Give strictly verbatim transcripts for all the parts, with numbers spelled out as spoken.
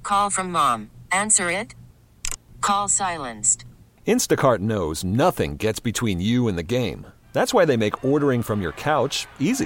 Call from mom. Answer it. Call silenced. Instacart knows nothing gets between you and the game. That's why they make ordering from your couch easy.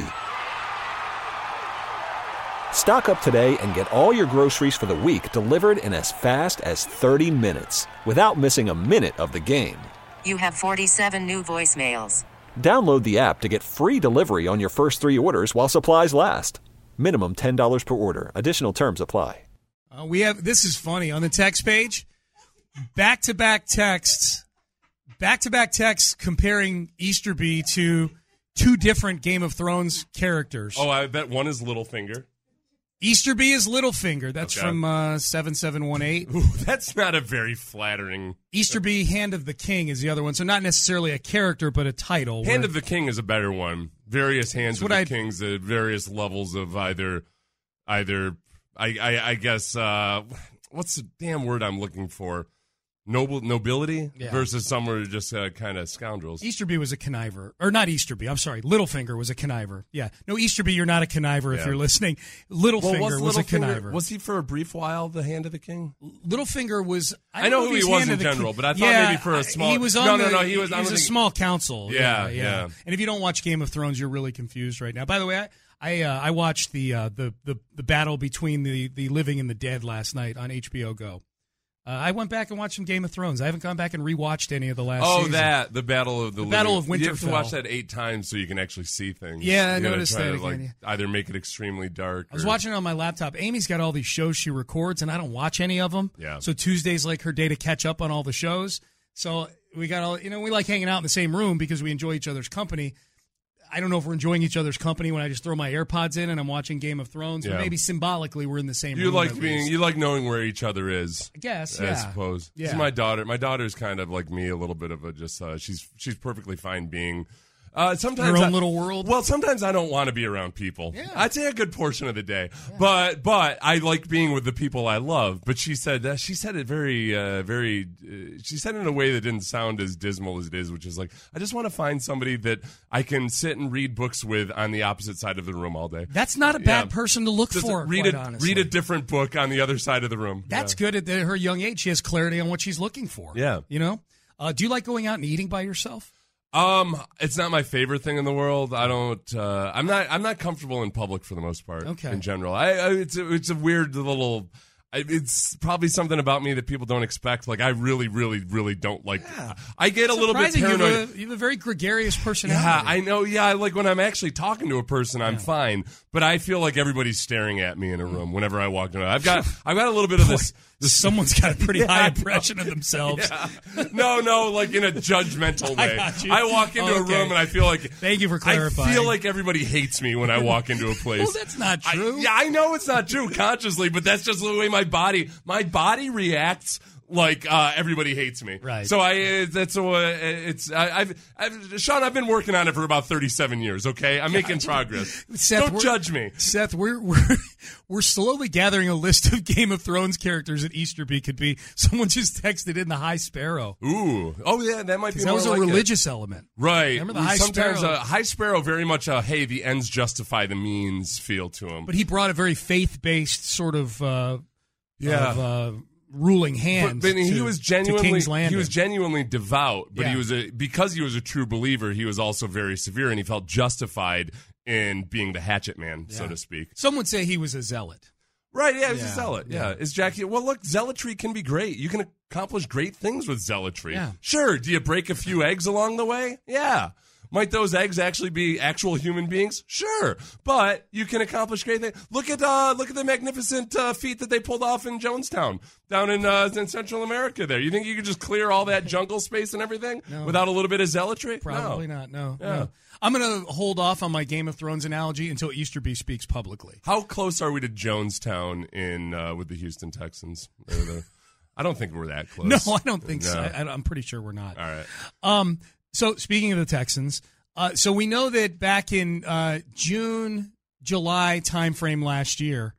Stock up today and get all your groceries for the week delivered in as fast as thirty minutes without missing a minute of the game. You have forty-seven new voicemails. Download the app to get free delivery on your first three orders while supplies last. Minimum ten dollars per order. Additional terms apply. Uh, we have this is funny on the text page. Back-to-back texts, back-to-back texts comparing Easterby to two different Game of Thrones characters. Oh, I bet one is Littlefinger. Easterby is Littlefinger. That's Okay. from uh, seven seven one eight. Ooh, that's not a very flattering. Easterby, Hand of the King is the other one. So not necessarily a character, but a title. Hand where- of the King is a better one. Various hands of what the I- kings at various levels of either, either. I, I, I guess uh, what's the damn word I'm looking for? Noble nobility Yeah. versus some who are just uh, kind of scoundrels. Easterby was a conniver. Or not Easterby, I'm sorry. Littlefinger was a conniver. Yeah. No, Easterby, you're not a conniver if Yeah. you're listening. Littlefinger Well, was, a Littlefinger- conniver. Was he for a brief while the Hand of the King? Littlefinger was. I, I don't know if who he he's was Hand in of the general, King. but I thought Yeah, maybe for a small- He was on No, no, the- no, he was- He I was don't a think- small council. Yeah, yeah. And if you don't watch Game of Thrones, you're really confused right now. By the way, I I, uh, I watched the, uh, the the the battle between the the living and the dead last night on H B O Go. Uh, I went back and watched some Game of Thrones. I haven't gone back and rewatched any of the last. Oh, season. that the Battle of the, The Battle Living- of You have to Winterfell. watch that eight times so you can actually see things. Yeah, I You gotta noticed try that to, like, again, either make it extremely dark. I was or- watching it on my laptop. Amy's got all these shows she records, and I don't watch any of them. Yeah. So Tuesday's like her day to catch up on all the shows. So we got all, you know, we like hanging out in the same room because we enjoy each other's company. I don't know if we're enjoying each other's company when I just throw my AirPods in and I'm watching Game of Thrones, Yeah. but maybe symbolically we're in the same You room. like at being, least. you like knowing where each other is. I guess, I yeah. suppose. Yeah. This is my daughter. My daughter's kind of like me, a little bit of a just. Uh, she's she's perfectly fine being. Uh, sometimes Her own I- little world? Well, sometimes I don't want to be around people. Yeah. I'd say a good portion of the day, but but I like being with the people I love. But she said uh, she said it very uh, very. Uh, she said it in a way that didn't sound as dismal as it is, which is like, I just want to find somebody that I can sit and read books with on the opposite side of the room all day. That's not a bad Yeah. person to look Just for, read quite a honestly. read a different book on the other side of the room. That's Yeah. good at the, her young age. She has clarity on what she's looking for. Yeah. You know? Uh, do you like going out and eating by yourself? Um, it's not my favorite thing in the world. I don't. Uh, I'm not. I'm not comfortable in public for the most part. Okay. In general, I, I it's a, it's a weird little. I, it's probably something about me that people don't expect. Like I really, really, really don't like. I get a little bit Surprising, you have paranoid. a, you have a very gregarious personality. Yeah, I know. Yeah, like when I'm actually talking to a person, I'm fine. But I feel like everybody's staring at me in a room whenever I walk in. I've got. I've got a little bit of this. this Someone's got a pretty Yeah, high I know. impression of themselves. Yeah. No, no, like in a judgmental I way. got you. I walk into a Okay. room and I feel like. Thank you for clarifying. I feel like everybody hates me when I walk into a place. Well, that's not true. I, yeah, I know it's not true consciously, but that's just the way my body, my body reacts. Like uh, everybody hates me, Right. So I, uh, that's uh, it's. I, I've, I've, Sean, I've been working on it for about thirty-seven years. Okay, I'm making progress. Seth, Don't we're- judge me. Seth, we're we're we're slowly gathering a list of Game of Thrones characters that Easterby could be. Someone just texted in the High Sparrow. Ooh, oh yeah, that might be. That more was a like it. religious element. Right. Remember the High Sometimes Sparrow? a High Sparrow very much a hey, the ends justify the means feel to him. But he brought a very faith-based sort of uh, Yeah. of, uh, ruling hand. But, but he to- was to genuinely King's he Landing. was genuinely devout, but Yeah. he was a because he was a true believer, he was also very severe and he felt justified in being the hatchet man, so Yeah. to speak. Some would say he was a zealot. Right, yeah, he's Yeah, a zealot. yeah. Yeah. Is Jackie well look, zealotry can be great. You can accomplish great things with zealotry. Yeah. Sure. Do you break a few eggs along the way? Yeah. Might those eggs actually be actual human beings? Sure, but you can accomplish great things. Look at uh, look at the magnificent uh, feat that they pulled off in Jonestown, down in uh, in Central America. There, you think you could just clear all that jungle space and everything No. without a little bit of zealotry? Probably No. not. No, Yeah. no. I'm going to hold off on my Game of Thrones analogy until Easterby speaks publicly. How close are we to Jonestown in uh, with the Houston Texans? Or the- I don't think we're that close. No, I don't think so. No. I, I'm pretty sure we're not. All right. Um, so speaking of the Texans, uh, so we know that back in uh, June, July timeframe last year,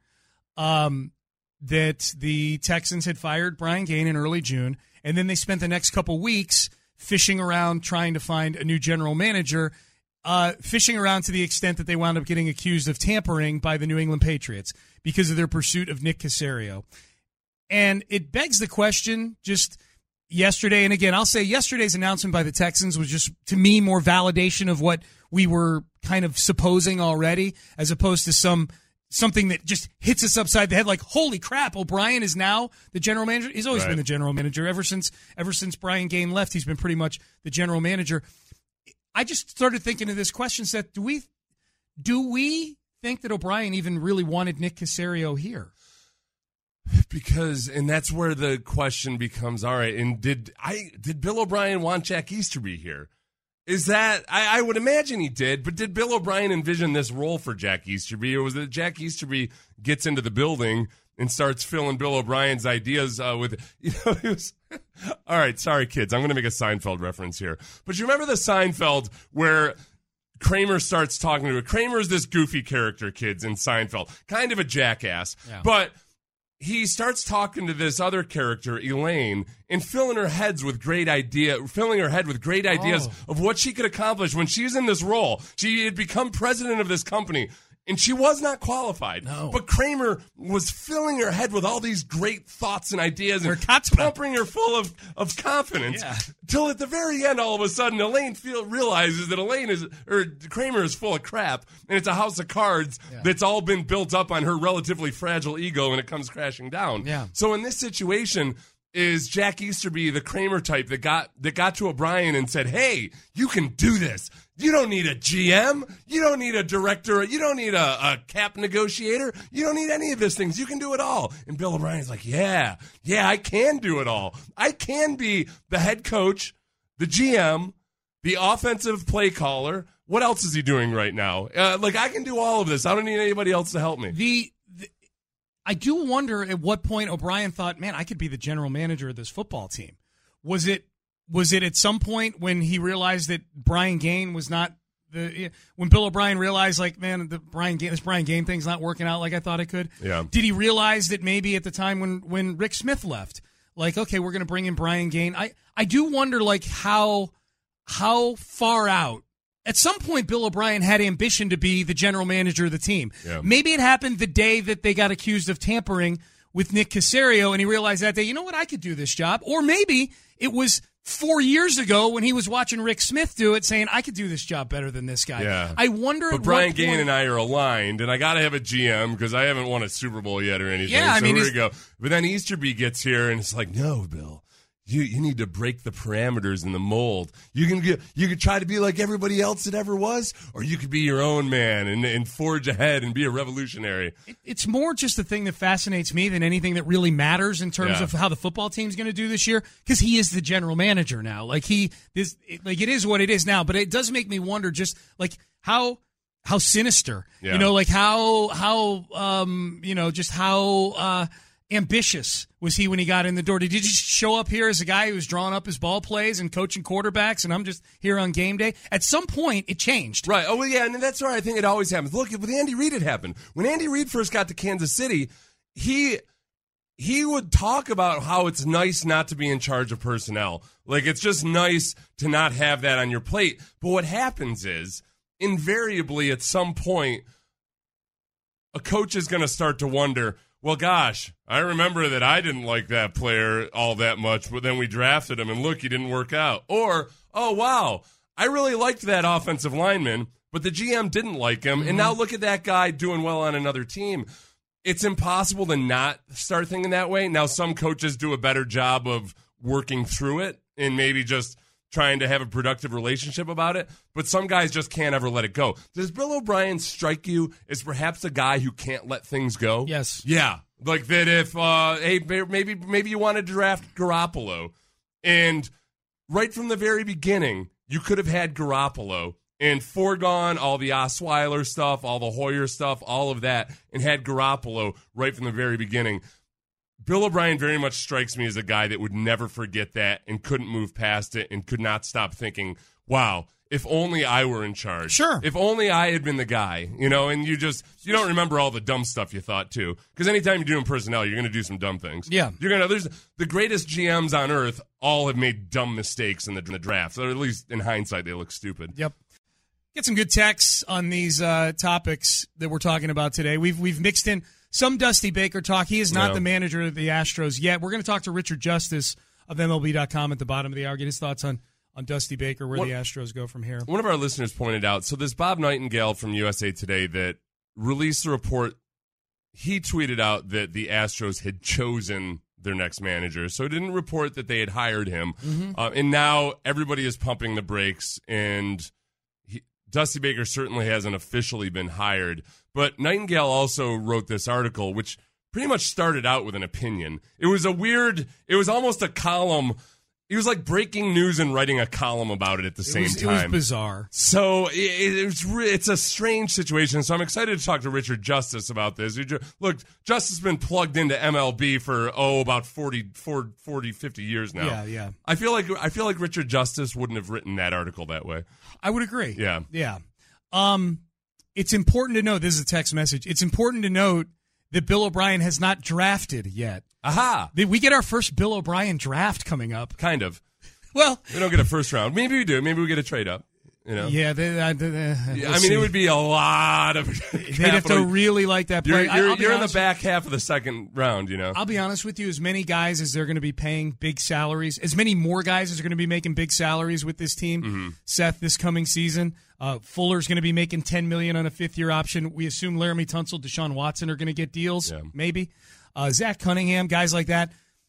um, that the Texans had fired Brian Gain in early June, and then they spent the next couple weeks fishing around trying to find a new general manager, uh, fishing around to the extent that they wound up getting accused of tampering by the New England Patriots because of their pursuit of Nick Caserio. And it begs the question just yesterday, and again, I'll say yesterday's announcement by the Texans was just, to me, more validation of what we were kind of supposing already, as opposed to some something that just hits us upside the head like, holy crap, O'Brien is now the general manager. He's always right. been the general manager. Ever since ever since Brian Gaine left, he's been pretty much the general manager. I just started thinking of this question set, do we do we think that O'Brien even really wanted Nick Caserio here? Because, and that's where the question becomes, all right, and did I did Bill O'Brien want Jack Easterby here? Is that, I, I would imagine he did, but did Bill O'Brien envision this role for Jack Easterby, or was it Jack Easterby gets into the building and starts filling Bill O'Brien's ideas uh, with, you know, it was, all right, sorry, kids, I'm going to make a Seinfeld reference here. But you remember the Seinfeld where Kramer starts talking to it? Kramer's this goofy character, kids, in Seinfeld, kind of a jackass, yeah. but he starts talking to this other character, Elaine, and filling her heads with great idea, filling her head with great ideas oh. of what she could accomplish when she was in this role. She had become president of this company, and she was not qualified. No. But Kramer was filling her head with all these great thoughts and ideas and Her pumping her full of, of confidence. Yeah. Till at the very end, all of a sudden, Elaine feel, realizes that Elaine is, or Kramer is full of crap, and it's a house of cards yeah. that's all been built up on her relatively fragile ego, and it comes crashing down. Yeah. So in this situation, is Jack Easterby the Kramer type that got that got to O'Brien and said, hey, you can do this. You don't need a G M. You don't need a director. You don't need a, a cap negotiator. You don't need any of those things. You can do it all. And Bill O'Brien's like, yeah, yeah, I can do it all. I can be the head coach, the G M, the offensive play caller. What else is he doing right now? Uh, like, I can do all of this. I don't need anybody else to help me. The, the I do wonder at what point O'Brien thought, man, I could be the general manager of this football team. Was it was it at some point when he realized that Brian Gaine was not the when Bill O'Brien realized, like, man, the Brian Gaine, this Brian Gaine thing's not working out like I thought it could? Yeah. Did he realize that maybe at the time when when Rick Smith left, like, okay, we're going to bring in Brian Gaine? I I do wonder, like, how how far out. At some point, Bill O'Brien had ambition to be the general manager of the team. Yeah. Maybe it happened the day that they got accused of tampering with Nick Caserio, and he realized that day, you know what, I could do this job. Or maybe it was four years ago when he was watching Rick Smith do it, saying, I could do this job better than this guy. Yeah. I wonder But at Brian what Gaine point, and I are aligned, and I got to have a G M because I haven't won a Super Bowl yet or anything. Yeah, I so mean, here we it's- go. But then Easterby gets here, and it's like, no, Bill. You you need to break the parameters and the mold. You can get, you could try to be like everybody else that ever was, or you could be your own man and, and forge ahead and be a revolutionary. It, it's more just the thing that fascinates me than anything that really matters in terms Yeah. of how the football team's going to do this year, because he is the general manager now. Like he this it, like it is what it is now, but it does make me wonder just like how how sinister, Yeah. you know, like how how um you know just how uh ambitious was he when he got in the door? Did he just show up here as a guy who was drawing up his ball plays and coaching quarterbacks, and I'm just here on game day? At some point, it changed. Right. Oh, well, yeah, and that's where I think it always happens. Look, with Andy Reid, it happened. When Andy Reid first got to Kansas City, he he would talk about how it's nice not to be in charge of personnel. Like, it's just nice to not have that on your plate. But what happens is, invariably, at some point, a coach is going to start to wonder, well, gosh, I remember that I didn't like that player all that much, but then we drafted him, and look, he didn't work out. Or, oh, wow, I really liked that offensive lineman, but the G M didn't like him, Mm-hmm. and now look at that guy doing well on another team. It's impossible to not start thinking that way. Now, some coaches do a better job of working through it and maybe just trying to have a productive relationship about it, but some guys just can't ever let it go. Does Bill O'Brien strike you as perhaps a guy who can't let things go? Yes. Yeah, like that if, uh, hey, maybe maybe you want to draft Garoppolo, and right from the very beginning, you could have had Garoppolo and foregone all the Osweiler stuff, all the Hoyer stuff, all of that, and had Garoppolo right from the very beginning. Bill O'Brien very much strikes me as a guy that would never forget that and couldn't move past it and could not stop thinking, wow, if only I were in charge. Sure. If only I had been the guy, you know, and you just, you don't remember all the dumb stuff you thought too. Because anytime you're doing personnel, you're going to do some dumb things. Yeah. You're going to, there's the greatest G Ms on earth all have made dumb mistakes in the, in the draft. Or at least in hindsight, they look stupid. Yep. Get some good texts on these uh, topics that we're talking about today. We've we've mixed in some Dusty Baker talk. He is not Yeah. the manager of the Astros yet. We're going to talk to Richard Justice of M L B dot com at the bottom of the hour. Get his thoughts on, on Dusty Baker, where What- the Astros go from here. One of our listeners pointed out, so this Bob Nightingale from U S A Today that released a report, he tweeted out that the Astros had chosen their next manager, so it didn't report that they had hired him. Mm-hmm. Uh, and now everybody is pumping the brakes, and he, Dusty Baker certainly hasn't officially been hired. But Nightingale also wrote this article, which pretty much started out with an opinion. It was a weird, it was almost a column. He was like breaking news and writing a column about it at the It same was, time. it was bizarre. So it, it was re- it's a strange situation. So I'm excited to talk to Richard Justice about this. You ju- Look, Justice has been plugged into M L B for oh about forty, forty, fifty years now. Yeah, yeah. I feel like I feel like Richard Justice wouldn't have written that article that way. I would agree. Yeah. Yeah. Um, it's important to note, this is a text message, it's important to note that Bill O'Brien has not drafted yet. Aha! That we get our first Bill O'Brien draft coming up. Kind of. Well, We don't get a first round. Maybe we do. Maybe we get a trade up. You know. yeah, they, uh, they, uh, Yeah, we'll I mean, see. it would be a lot of. They'd have to really like that You're, player. I- you're, I'll be you're in the honest- back half of the second round. You know. I'll be honest with you, as many guys as they're going to be paying big salaries, as many more guys as are going to be making big salaries with this team, Mm-hmm. Seth, this coming season. Uh, Fuller's going to be making ten million dollars on a fifth-year option. We assume Laramie Tunsil, Deshaun Watson are going to get deals, Yeah. maybe. Uh, Zach Cunningham, guys like that.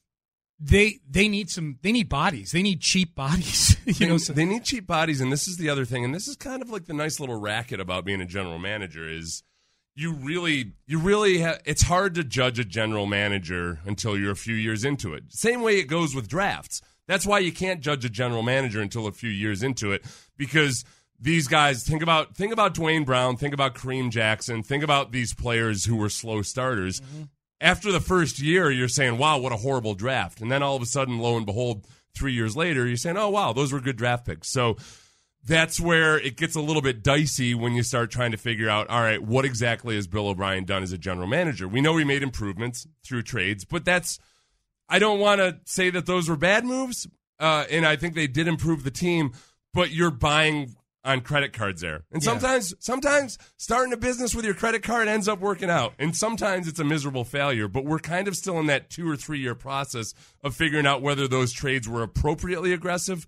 They they need some. They need bodies. They need cheap bodies. you They, know, so, they need cheap bodies, and this is the other thing, and this is kind of like the nice little racket about being a general manager is you really, you really, ha- it's hard to judge a general manager until you're a few years into it. Same way it goes with drafts. That's why you can't judge a general manager until a few years into it, because these guys, think about think about Dwayne Brown, think about Kareem Jackson, think about these players who were slow starters. Mm-hmm. After the first year, you're saying, wow, what a horrible draft. And then all of a sudden, lo and behold, three years later, you're saying, oh, wow, those were good draft picks. So that's where it gets a little bit dicey when you start trying to figure out, all right, what exactly has Bill O'Brien done as a general manager? We know he made improvements through trades, but that's, I don't want to say that those were bad moves, uh, and I think they did improve the team, but you're buying on credit cards there. And Yeah. sometimes sometimes starting a business with your credit card ends up working out. And sometimes it's a miserable failure, but we're kind of still in that two or three year process of figuring out whether those trades were appropriately aggressive,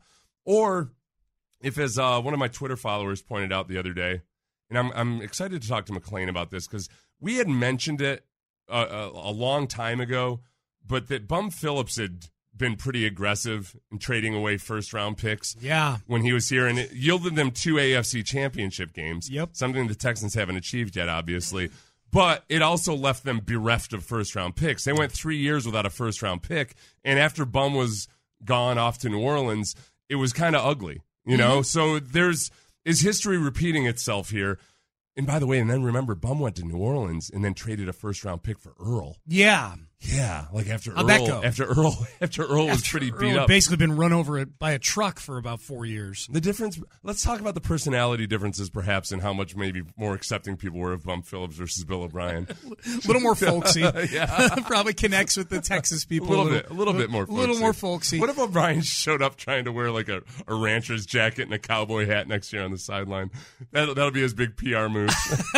or if, as uh, one of my Twitter followers pointed out the other day, and I'm I'm excited to talk to McLean about this because we had mentioned it a, a, a long time ago, but that Bum Phillips had been pretty aggressive in trading away first round picks. yeah. When he was here, and it yielded them two A F C championship games. Yep. Something the Texans haven't achieved yet, obviously. But it also left them bereft of first round picks. They went three years without a first round pick, and after Bum was gone off to New Orleans, it was kind of ugly. You know, so there's is history repeating itself here. And by the way, and then remember, Bum went to New Orleans and then traded a first round pick for Earl. Yeah. Yeah, like after How'd that Earl, go? after Earl, after Earl was pretty Earl beat had up. basically been run over by a truck for about four years. The difference, let's talk about the personality differences perhaps and how much maybe more accepting people were of Bum Phillips versus Bill O'Brien. A little more folksy. Yeah. Probably connects with the Texas A people. little bit, a little bit more A folksy. little more folksy. What if O'Brien showed up trying to wear like a, a rancher's jacket and a cowboy hat next year on the sideline? That'll, that'll be his big P R move.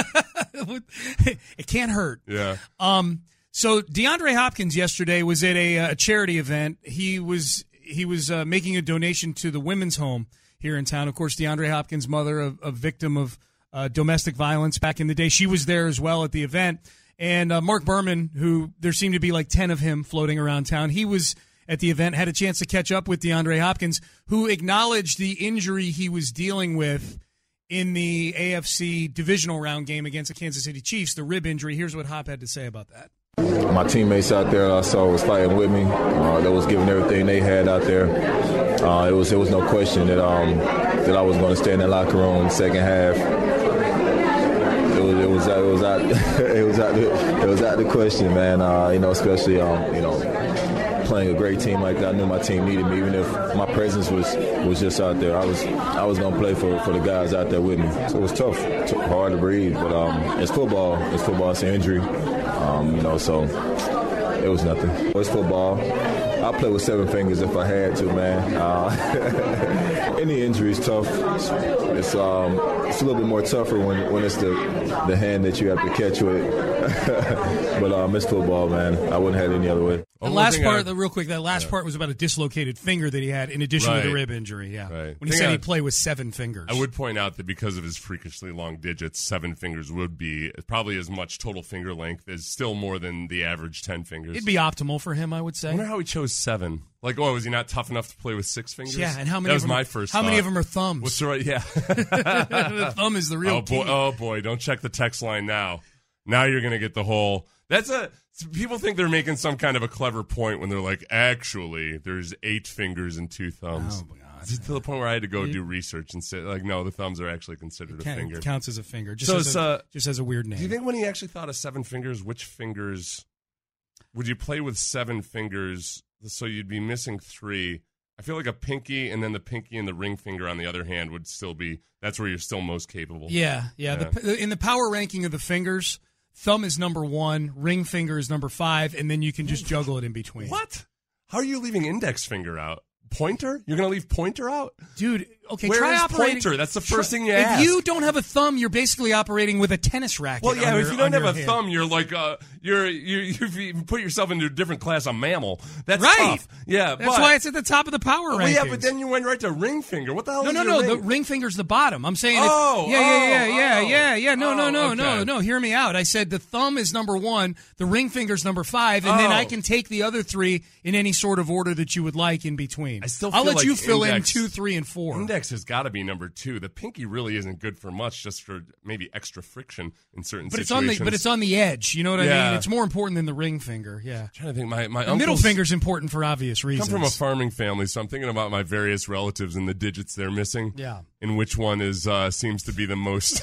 It can't hurt. Yeah. Um. So DeAndre Hopkins yesterday was at a, a charity event. He was he was uh, making a donation to the women's home here in town. Of course, DeAndre Hopkins' mother, a, a victim of uh, domestic violence back in the day, she was there as well at the event. And uh, Mark Berman, who there seemed to be like ten of him floating around town, he was at the event, had a chance to catch up with DeAndre Hopkins, who acknowledged the injury he was dealing with in the A F C divisional round game against the Kansas City Chiefs, the rib injury. Here's what Hop had to say about that. My teammates out there I saw was fighting with me. Uh, they was giving everything they had out there. Uh, it was it was no question that um that I was going to stay in that locker room second half. It was it was it was out it was out the, it was out the question, man. Uh, you know, especially um you know playing a great team like that. I knew my team needed me, even if my presence was was just out there. I was I was going to play for, for the guys out there with me. So it was tough, t- hard to breathe, but um it's football. It's football. It's an injury. Um, you know, so it was nothing. It's football. I'll play with seven fingers if I had to, man. Uh, any injury is tough. It's um, it's a little bit more tougher when when it's the the hand that you have to catch with. But um, it's football, man. I wouldn't have it any other way. The last part, I, the real quick, that last yeah. part was about a dislocated finger that he had in addition right. to the rib injury. Yeah, right. When he said he'd play with seven fingers. I would point out that because of his freakishly long digits, seven fingers would be probably as much total finger length as still more than the average ten fingers. It'd be optimal for him, I would say. I wonder how he chose seven. Like, oh, was he not tough enough to play with six fingers? Yeah, and how many? That was of them, my first. How thought. many of them are thumbs? What's the right? Yeah, the thumb is the real oh, boy, key. Oh boy, don't check the text line now. Now you're gonna get the whole. That's a. People think they're making some kind of a clever point when they're like, actually, there's eight fingers and two thumbs. Oh my God! To the point where I had to go do research and say, like, no, the thumbs are actually considered a finger. It counts as a finger. Just so as it's a, uh, just as a weird name. Do you think when he actually thought of seven fingers, which fingers would you play with seven fingers? So you'd be missing three. I feel like a pinky and then the pinky and the ring finger on the other hand would still be. That's where you're still most capable. Yeah, yeah. yeah. The, in the power ranking of the fingers, thumb is number one, ring finger is number five, and then you can just juggle it in between. What? How are you leaving index finger out? Pointer? You're going to leave pointer out? Dude, okay, Where try is operating. pointer? That's the first try, thing you if ask. If you don't have a thumb, you're basically operating with a tennis racket. Well, yeah, on if your, you don't have a hand. thumb, you're like, uh, you're, you you've put yourself into a different class of mammal. That's right. tough. Yeah, That's but, why it's at the top of the power well, rankings. yeah, but then you went right to ring finger. What the hell No, is no, your no. ring? The ring finger's the bottom. I'm saying. Oh, if, yeah, oh, yeah, yeah, yeah, oh. yeah, yeah. No, oh, no, no, okay. no, no. Hear me out. I said the thumb is number one, the ring finger's number five, and oh. then I can take the other three in any sort of order that you would like in between. I still. I'll feel let like you fill index, in two, three, and four. Index has got to be number two. The pinky really isn't good for much, just for maybe extra friction in certain but situations. it's on the but it's on the edge. You know what yeah. I mean? It's more important than the ring finger. Yeah. I'm trying to think. My my the middle finger's important for obvious reasons. Come from a farming family, so I'm thinking about my various relatives and the digits they're missing. Yeah. And which one is uh, seems to be the most.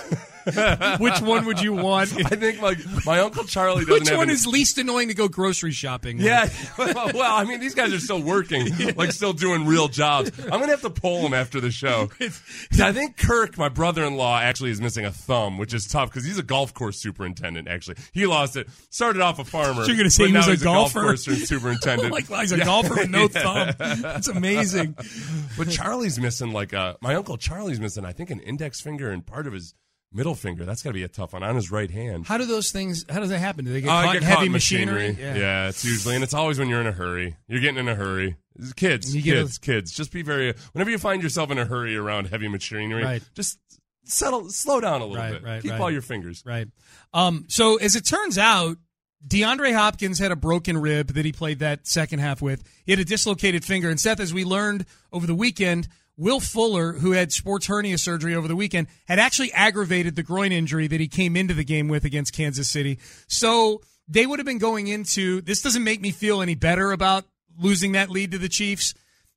Which one would you want? I think like my Uncle Charlie doesn't Which have one an... is least annoying to go grocery shopping with? Yeah, well, well, I mean, these guys are still working, yeah. like still doing real jobs. I'm going to have to poll them after the show. I think Kirk, my brother-in-law, actually is missing a thumb, which is tough because he's a golf course superintendent, actually. He lost it. Started off a farmer. So you're going to say but he now was a he's golfer? a golf course superintendent. like he's a yeah. golfer with no thumb. That's amazing. But Charlie's missing like a, my Uncle Charlie's missing, I think, an index finger and part of his middle finger. That's got to be a tough one on his right hand. How do those things, how does that happen? Do they get uh, caught get in heavy caught machinery? machinery? Yeah. yeah, it's usually, and it's always when you're in a hurry. You're getting in a hurry. Kids, kids, a, kids. Just be very, whenever you find yourself in a hurry around heavy machinery, right. just settle, slow down a little right, bit. Right, Keep right. all your fingers. Right. Um, so as it turns out, DeAndre Hopkins had a broken rib that he played that second half with. He had a dislocated finger. And Seth, as we learned over the weekend, Will Fuller, who had sports hernia surgery over the weekend, had actually aggravated the groin injury that he came into the game with against Kansas City. So they would have been going into, this doesn't make me feel any better about losing that lead to the Chiefs,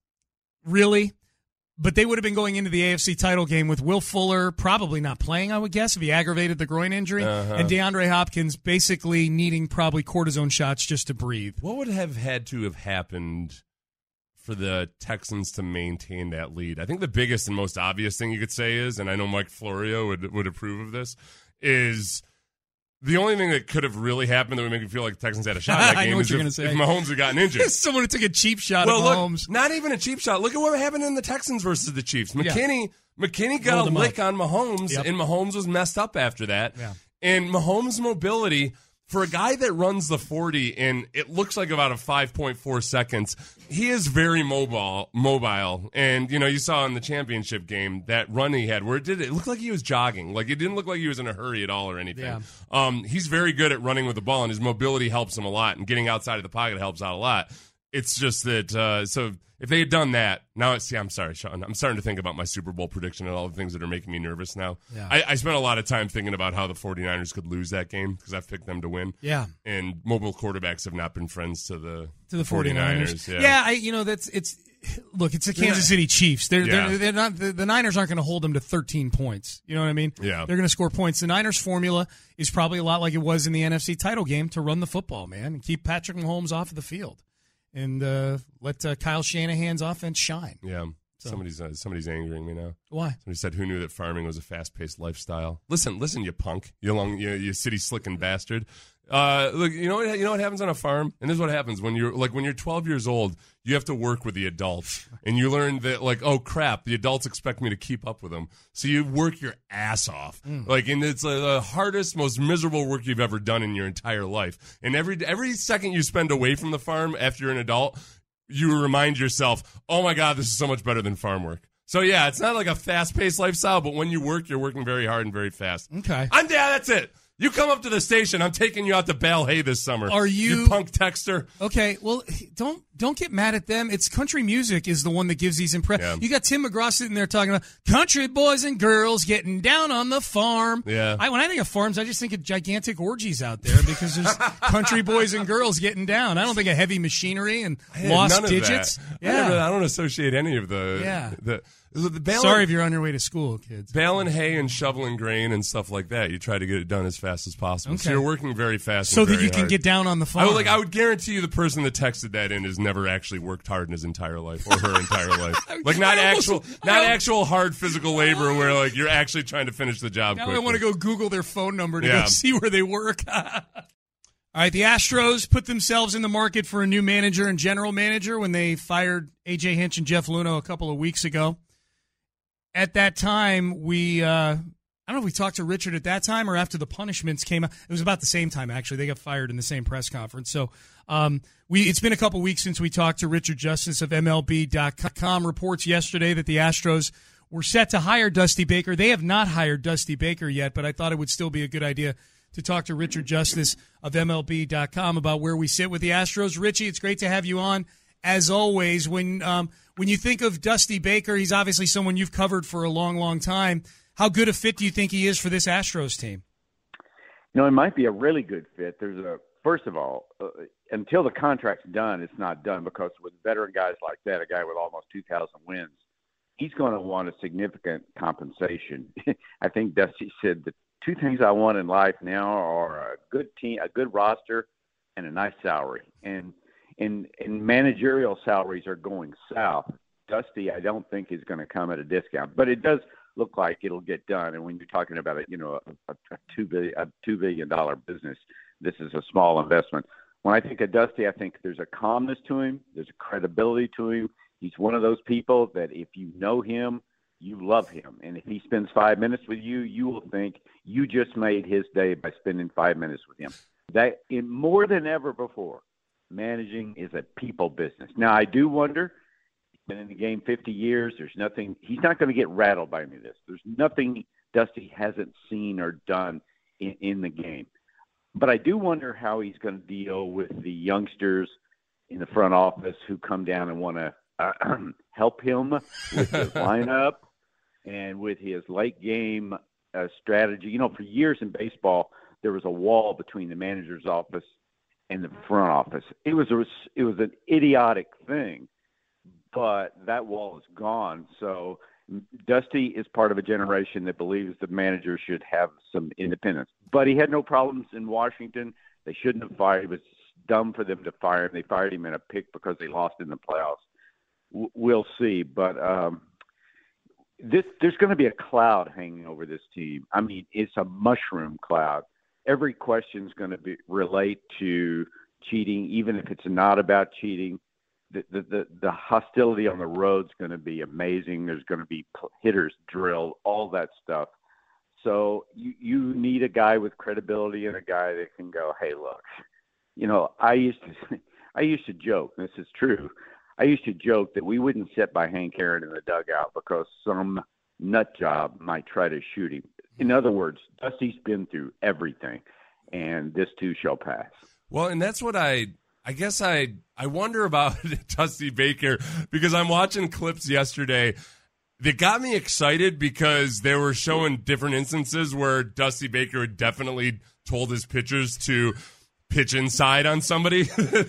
really. But they would have been going into the A F C title game with Will Fuller probably not playing, I would guess, if he aggravated the groin injury, uh-huh. and DeAndre Hopkins basically needing probably cortisone shots just to breathe. What would have had to have happened for the Texans to maintain that lead? I think the biggest and most obvious thing you could say is, and I know Mike Florio would would approve of this, is the only thing that could have really happened that would make me feel like the Texans had a shot in that I game know what is you're if, gonna say. if Mahomes had gotten injured. Someone who took a cheap shot well, at look, Mahomes. not even a cheap shot. Look at what happened in the Texans versus the Chiefs. McKinney, yeah. McKinney got Rolled a lick up. on Mahomes, Yep. and Mahomes was messed up after that. Yeah. And Mahomes' mobility, for a guy that runs the forty in, it looks like about a five point four seconds, he is very mobile. Mobile, and you know, you saw in the championship game that run he had where it did it looked like he was jogging, like it didn't look like he was in a hurry at all or anything. Yeah. Um, he's very good at running with the ball, and his mobility helps him a lot, and getting outside of the pocket helps out a lot. It's just that uh, so. If they had done that, now it's, see, I'm sorry, Sean. I'm starting to think about my Super Bowl prediction and all the things that are making me nervous now. Yeah. I, I spent a lot of time thinking about how the 49ers could lose that game because I've picked them to win. Yeah. And mobile quarterbacks have not been friends to the, To the 49ers. Yeah. yeah, I, you know, that's, it's, look, it's the Kansas City Chiefs. They're, Yeah. they're, they're not, the, the Niners aren't going to hold them to thirteen points. You know what I mean? Yeah. They're going to score points. The Niners formula is probably a lot like it was in the N F C title game to run the football, man, and keep Patrick Mahomes off of the field. And uh, let uh, Kyle Shanahan's offense shine. Yeah. So. Somebody's uh, somebody's angering me now. Why? Somebody said, "Who knew that farming was a fast-paced lifestyle?" Listen, listen, you punk, you long, you, you city slicking bastard. Uh, look, you know what you know what happens on a farm, and this is what happens when you're like when you're twelve years old. You have to work with the adults, and you learn that like, oh crap, the adults expect me to keep up with them. So you work your ass off, mm. like, and it's uh, the hardest, most miserable work you've ever done in your entire life. And every every second you spend away from the farm after you're an adult, you remind yourself, oh my god, this is so much better than farm work. So yeah, it's not like a fast-paced lifestyle, but when you work, you're working very hard and very fast. Okay, I'm yeah, that's it. You come up to the station. I'm taking you out to bale hay this summer. Are you, you punk texter? Okay, well, don't don't get mad at them. It's country music is the one that gives these impressions. Yeah. You got Tim McGraw sitting there talking about country boys and girls getting down on the farm. Yeah. I, when I think of farms, I just think of gigantic orgies out there because there's country boys and girls getting down. I don't think of heavy machinery and lost digits. Yeah. I, never, I don't associate any of the yeah. the. The baling, Sorry if you're on your way to school, kids. Baling hay and shoveling grain and stuff like that. You try to get it done as fast as possible. Okay. So you're working very fast, so and that very you can hard. get down on the farm. I would, like, I would guarantee you, the person that texted that in has never actually worked hard in his entire life or her entire life. Like not actual, not actual hard physical labor where like you're actually trying to finish the job. Now quickly. I want to go Google their phone number to yeah. go see where they work. All right, the Astros put themselves in the market for a new manager and general manager when they fired A J Hinch and Jeff Luhnow a couple of weeks ago. At that time, we, uh, I don't know if we talked to Richard at that time or after the punishments came out. It was about the same time, actually. They got fired in the same press conference. So um, we it's been a couple weeks since we talked to Richard Justice of M L B dot com. Reports yesterday that the Astros were set to hire Dusty Baker. They have not hired Dusty Baker yet, but I thought it would still be a good idea to talk to Richard Justice of M L B dot com about where we sit with the Astros. Richie, it's great to have you on. As always, when um, when you think of Dusty Baker, he's obviously someone you've covered for a long, long time. How good a fit do you think he is for this Astros team? You know, it might be a really good fit. There's a first of all, uh, until the contract's done, it's not done because with veteran guys like that, a guy with almost two thousand wins, he's going to want a significant compensation. I think Dusty said the two things I want in life now are a good team, a good roster, and a nice salary. And And, and managerial salaries are going south. Dusty, I don't think is going to come at a discount, but it does look like it'll get done. And when you're talking about a, you know, a, a two billion a two billion dollar business, this is a small investment. When I think of Dusty, I think there's a calmness to him, there's a credibility to him. He's one of those people that if you know him, you love him, and if he spends five minutes with you, you will think you just made his day by spending five minutes with him. That in more than ever before. Managing is a people business. Now, I do wonder, he's been in the game fifty years. There's nothing, he's not going to get rattled by any of this. There's nothing Dusty hasn't seen or done in, in the game. But I do wonder how he's going to deal with the youngsters in the front office who come down and want to uh, help him with his lineup and with his late game uh, strategy. You know, for years in baseball, there was a wall between the manager's office in the front office. It was a, it was an idiotic thing, but that wall is gone. So Dusty is part of a generation that believes the manager should have some independence. But he had no problems in Washington. They shouldn't have fired. It was dumb for them to fire him. They fired him in a pick because they lost in the playoffs. W- we'll see. But um, this there's going to be a cloud hanging over this team. I mean, it's a mushroom cloud. Every question is going to be relate to cheating, even if it's not about cheating. The, the, the, the hostility on the road is going to be amazing. There's going to be hitters drilled, all that stuff. So you, you need a guy with credibility and a guy that can go, hey, look, you know, I used to, I used to joke, this is true. I used to joke that we wouldn't sit by Hank Aaron in the dugout because some nut job might try to shoot him. In other words, Dusty's been through everything, and this too shall pass. Well, and that's what I, I guess I, I wonder about Dusty Baker because I'm watching clips yesterday that got me excited because they were showing different instances where Dusty Baker had definitely told his pitchers to pitch inside on somebody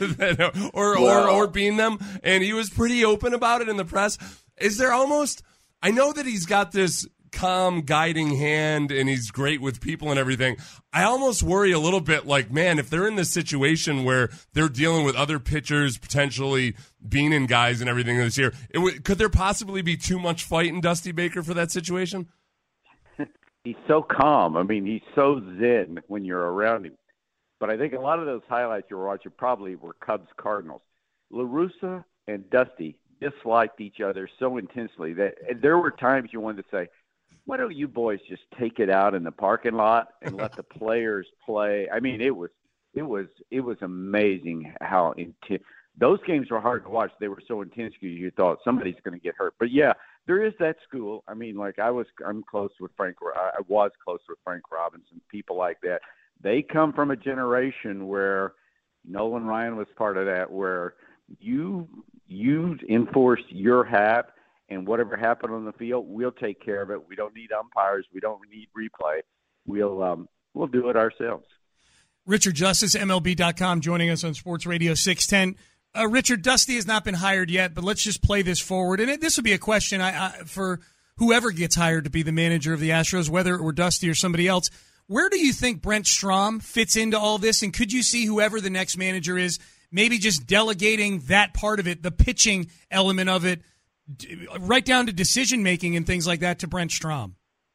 or, or, or beam them, and he was pretty open about it in the press. Is there almost, I know that he's got this calm guiding hand and he's great with people and everything. I almost worry a little bit like, man, if they're in this situation where they're dealing with other pitchers potentially beaning guys and everything this year, it w- could there possibly be too much fight in Dusty Baker for that situation? He's so calm. I mean, he's so zen when you're around him. but I think a lot of those highlights you were watching probably were Cubs Cardinals. La Russa and Dusty disliked each other so intensely that there were times you wanted to say, why don't you boys just take it out in the parking lot and let the players play? I mean, it was it was it was amazing how intense. Those games were hard to watch. They were so intense because you thought somebody's going to get hurt. But yeah, there is that school. I mean, like I was, I'm close with Frank. I was close with Frank Robinson. People like that. They come from a generation where Nolan Ryan was part of that, where you you enforced your hat, and whatever happened on the field, we'll take care of it. We don't need umpires. We don't need replay. We'll um, we'll do it ourselves. Richard Justice, M L B dot com, joining us on Sports Radio six ten. Uh, Richard, Dusty has not been hired yet, but let's just play this forward. And it, this would be a question I, I, for whoever gets hired to be the manager of the Astros, whether it were Dusty or somebody else. Where do you think Brent Strom fits into all this? And could you see whoever the next manager is, maybe just delegating that part of it, the pitching element of it, right down to decision-making and things like that to Brent Strom?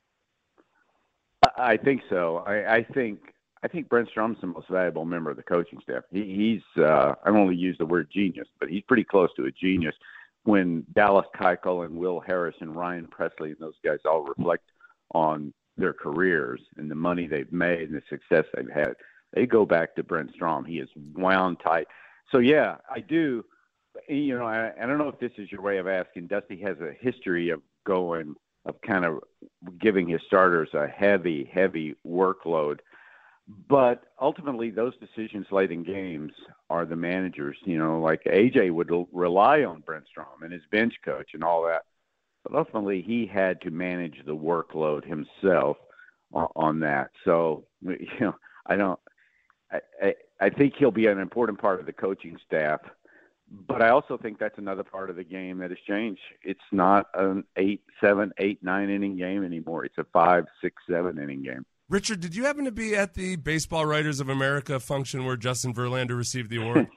I think so. I, I think I think Brent Strom's the most valuable member of the coaching staff. He, he's, uh, I don't only use the word genius, but he's pretty close to a genius. When Dallas Keuchel and Will Harris and Ryan Presley and those guys all reflect on their careers and the money they've made and the success they've had, they go back to Brent Strom. He is wound tight. So, yeah, I do. You know, I, I don't know if this is your way of asking. Dusty has a history of going, of kind of giving his starters a heavy, heavy workload. But ultimately, those decisions late in games are the managers. You know, like A J would l- rely on Brent Strom and his bench coach and all that. But ultimately, he had to manage the workload himself on, on that. So, you know, I don't. I, I, I think he'll be an important part of the coaching staff. But I also think that's another part of the game that has changed. It's not an eight, seven, eight, nine inning game anymore. It's a five, six, seven inning game. Richard, did you happen to be at the Baseball Writers of America function where Justin Verlander received the award?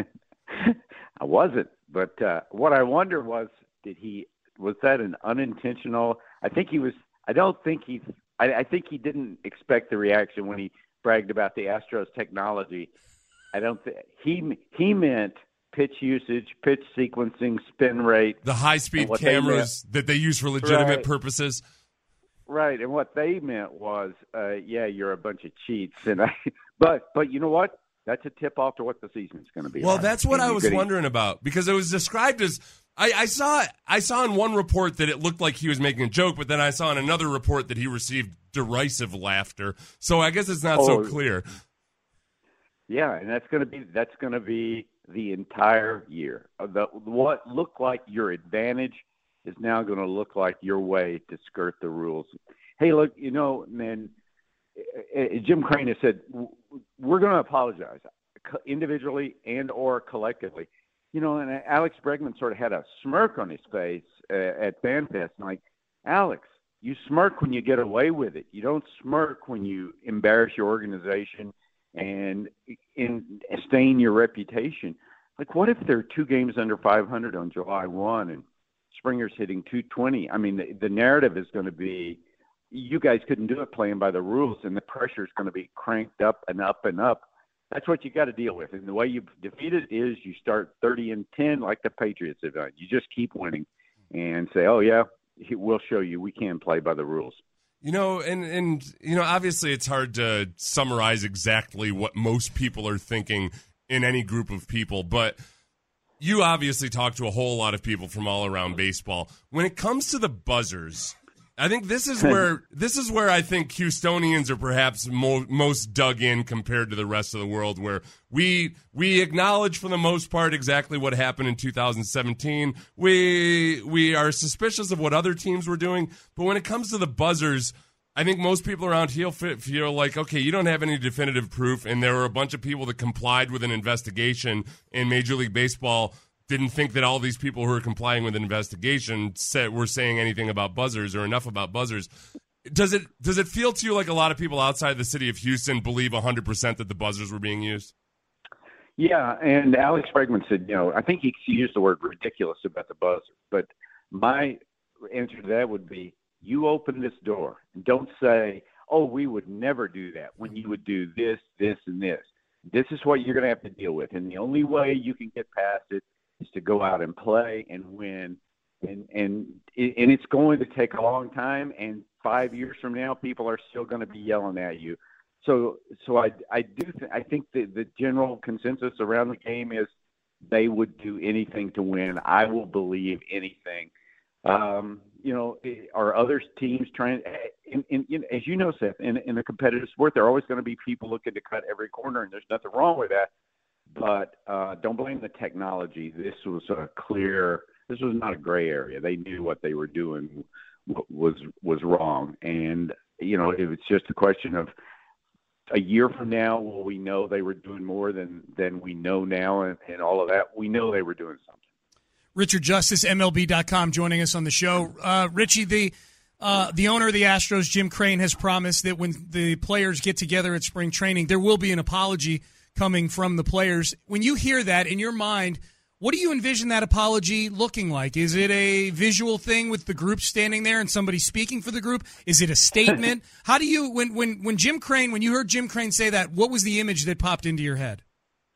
I wasn't, but uh, what I wonder was, did he? Was that an unintentional? I think he was. I don't think he. I, I think he didn't expect the reaction when he bragged about the Astros technology. I don't think he he meant pitch usage, pitch sequencing, spin rate, the high-speed cameras they that they use for legitimate right. purposes. Right, and what they meant was, uh, yeah, you're a bunch of cheats, and I. But but you know what? That's a tip off to what the season's going to be. Well, like. that's what and I was wondering about, because it was described as I, I saw I saw in one report that it looked like he was making a joke, but then I saw in another report that he received derisive laughter. So I guess it's not oh, so clear. Yeah, and that's going to be that's going to be the entire year. The, what looked like your advantage is now going to look like your way to skirt the rules. Hey, look, you know, man, Jim Crane has said, we're going to apologize individually and or collectively. You know, and Alex Bregman sort of had a smirk on his face uh, at FanFest. I'm like, Alex, you smirk when you get away with it. You don't smirk when you embarrass your organization and in stain your reputation. Like, what if there are two games under five hundred on July first and Springer's hitting two twenty? I mean, the, the narrative is going to be, you guys couldn't do it playing by the rules, and the pressure is going to be cranked up and up and up. That's what you got to deal with. And the way you defeat it is you start thirty and ten like the Patriots have done. You just keep winning and say, oh, yeah, we'll show you we can play by the rules. You know, and, and you know, obviously it's hard to summarize exactly what most people are thinking in any group of people, but you obviously talk to a whole lot of people from all around baseball. When it comes to the buzzers, I think this is where this is where I think Houstonians are perhaps mo- most dug in compared to the rest of the world, where we we acknowledge for the most part exactly what happened in two thousand seventeen. We we are suspicious of what other teams were doing, but when it comes to the buzzers, I think most people around here feel like, okay, you don't have any definitive proof, and there were a bunch of people that complied with an investigation in Major League Baseball. Didn't think that all these people who were complying with an investigation said were saying anything about buzzers or enough about buzzers. Does it does it feel to you like a lot of people outside the city of Houston believe one hundred percent that the buzzers were being used? Yeah, and Alex Bregman said, you know, I think he used the word ridiculous about the buzzer. But my answer to that would be, you open this door. And don't say, oh, we would never do that when you would do this, this, and this. this is what you're going to have to deal with. And the only way you can get past it is to go out and play and win. And, and, and it's going to take a long time. And five years from now, people are still going to be yelling at you. So, so I, I do, th- I think the, the general consensus around the game is they would do anything to win. I will believe anything. Um, you know, are other teams trying, in, in, in, as you know, Seth, in, in a competitive sport, there are always going to be people looking to cut every corner, and there's nothing wrong with that. But uh, don't blame the technology. This was a clear, this was not a gray area. They knew what they were doing was was wrong. And, you know, it was just a question of a year from now, will we know they were doing more than, than we know now and, and all of that? We know they were doing something. Richard Justice, M L B dot com, joining us on the show. Uh, Richie, the uh, the owner of the Astros, Jim Crane, has promised that when the players get together at spring training, there will be an apology coming from the players. When you hear that, in your mind, what do you envision that apology looking like? Is it a visual thing with the group standing there and somebody speaking for the group? Is it a statement? How do you, when, when, when Jim Crane, when you heard Jim Crane say that, what was the image that popped into your head?